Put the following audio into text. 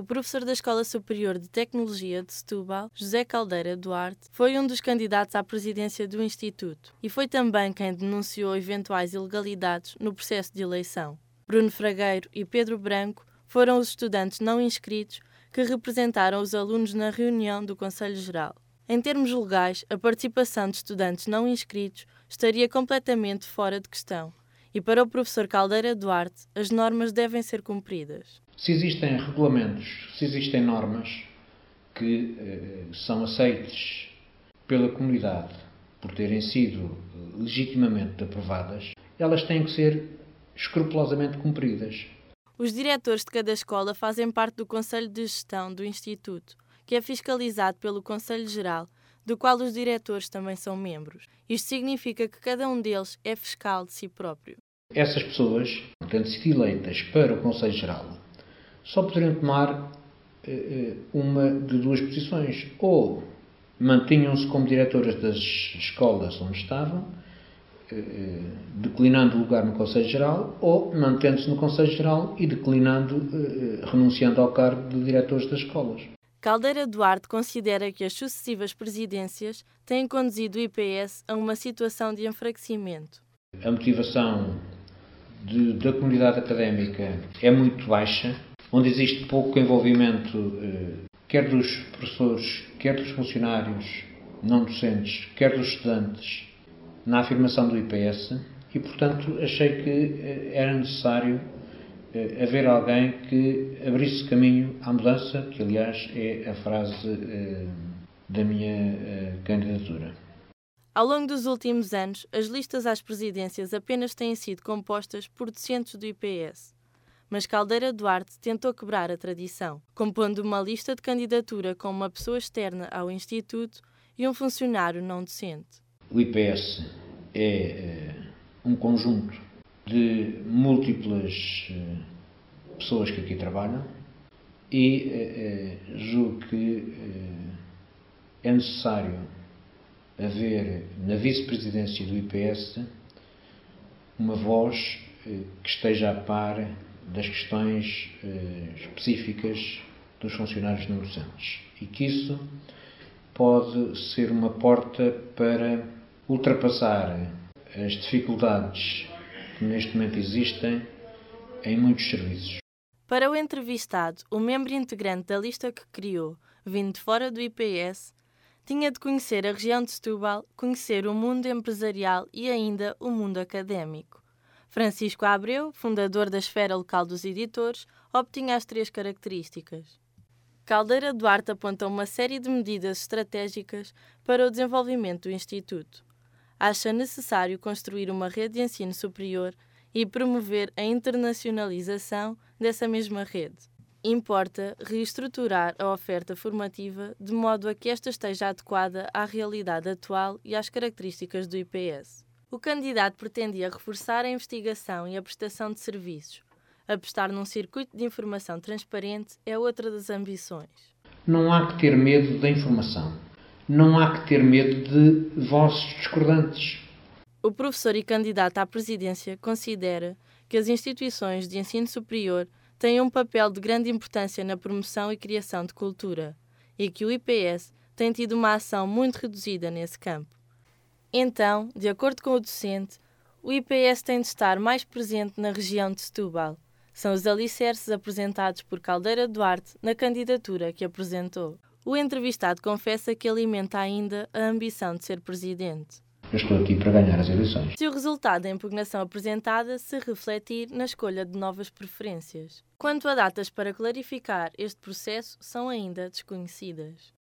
O professor da Escola Superior de Tecnologia de Setúbal, José Caldeira Duarte, foi um dos candidatos à presidência do Instituto e foi também quem denunciou eventuais ilegalidades no processo de eleição. Bruno Fragueiro e Pedro Branco foram os estudantes não inscritos que representaram os alunos na reunião do Conselho Geral. Em termos legais, a participação de estudantes não inscritos estaria completamente fora de questão e para o professor Caldeira Duarte, as normas devem ser cumpridas. Se existem regulamentos, se existem normas que são aceites pela comunidade por terem sido legitimamente aprovadas, elas têm que ser escrupulosamente cumpridas. Os diretores de cada escola fazem parte do Conselho de Gestão do Instituto, que é fiscalizado pelo Conselho Geral, do qual os diretores também são membros. Isto significa que cada um deles é fiscal de si próprio. Essas pessoas, tendo sido eleitas para o Conselho Geral, só poderiam tomar uma de duas posições. Ou mantinham-se como diretores das escolas onde estavam, declinando o lugar no Conselho Geral, ou mantendo-se no Conselho Geral e renunciando ao cargo de diretores das escolas. Caldeira Duarte considera que as sucessivas presidências têm conduzido o IPS a uma situação de enfraquecimento. A motivação da comunidade académica é muito baixa, onde existe pouco envolvimento quer dos professores, quer dos funcionários não docentes, quer dos estudantes, na afirmação do IPS e, portanto, achei que era necessário haver alguém que abrisse caminho à mudança, que, aliás, é a frase da minha candidatura. Ao longo dos últimos anos, as listas às presidências apenas têm sido compostas por docentes do IPS. Mas Caldeira Duarte tentou quebrar a tradição, compondo uma lista de candidatura com uma pessoa externa ao Instituto e um funcionário não docente. O IPS é um conjunto de múltiplas pessoas que aqui trabalham e julgo que é necessário haver na vice-presidência do IPS uma voz que esteja a par das questões específicas dos funcionários não docentes e que isso pode ser uma porta para ultrapassar as dificuldades que neste momento existem em muitos serviços. Para o entrevistado, o membro integrante da lista que criou, vindo de fora do IPS, tinha de conhecer a região de Setúbal, conhecer o mundo empresarial e ainda o mundo académico. Francisco Abreu, fundador da Esfera Local dos Editores, obtinha as 3 características. Caldeira Duarte aponta uma série de medidas estratégicas para o desenvolvimento do Instituto. Acha necessário construir uma rede de ensino superior e promover a internacionalização dessa mesma rede. Importa reestruturar a oferta formativa de modo a que esta esteja adequada à realidade atual e às características do IPS. O candidato pretendia reforçar a investigação e a prestação de serviços. Apostar num circuito de informação transparente é outra das ambições. Não há que ter medo da informação. Não há que ter medo de vozes discordantes. O professor e candidato à presidência considera que as instituições de ensino superior têm um papel de grande importância na promoção e criação de cultura e que o IPS tem tido uma ação muito reduzida nesse campo. Então, de acordo com o docente, o IPS tem de estar mais presente na região de Setúbal. São os alicerces apresentados por Caldeira Duarte na candidatura que apresentou. O entrevistado confessa que alimenta ainda a ambição de ser presidente. Eu estou aqui para ganhar as eleições. Se o resultado da impugnação apresentada se refletir na escolha de novas preferências. Quanto a datas para clarificar este processo, são ainda desconhecidas.